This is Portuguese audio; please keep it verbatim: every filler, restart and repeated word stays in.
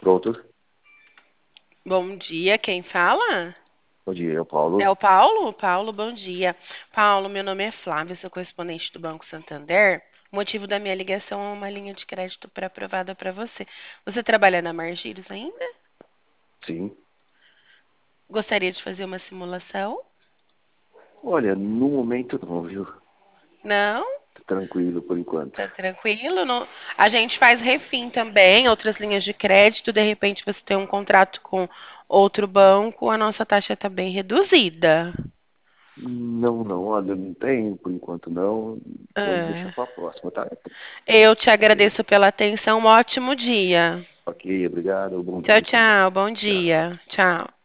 Pronto. Bom dia, quem fala? Bom dia, é o É Paulo. o Paulo? Paulo, bom dia. Paulo, meu nome é Flávia, sou correspondente do Banco Santander. O motivo da minha ligação é uma linha de crédito pré-aprovada para você. Você trabalha na Margiros ainda? Sim. Gostaria de fazer uma simulação? Olha, no momento não, viu? Não? Tá tranquilo por enquanto. Tá tranquilo? Não- A gente faz refim também, outras linhas de crédito. De repente você tem um contrato com outro banco, a nossa taxa está bem reduzida. Não, não, olha, não tem por enquanto não. Vamos deixar É. para a próxima, tá? Eu te Ok, agradeço pela atenção. Um ótimo dia. ok, obrigado, bom Tchau, dia também. tchau. Bom Tchau. dia. Tchau.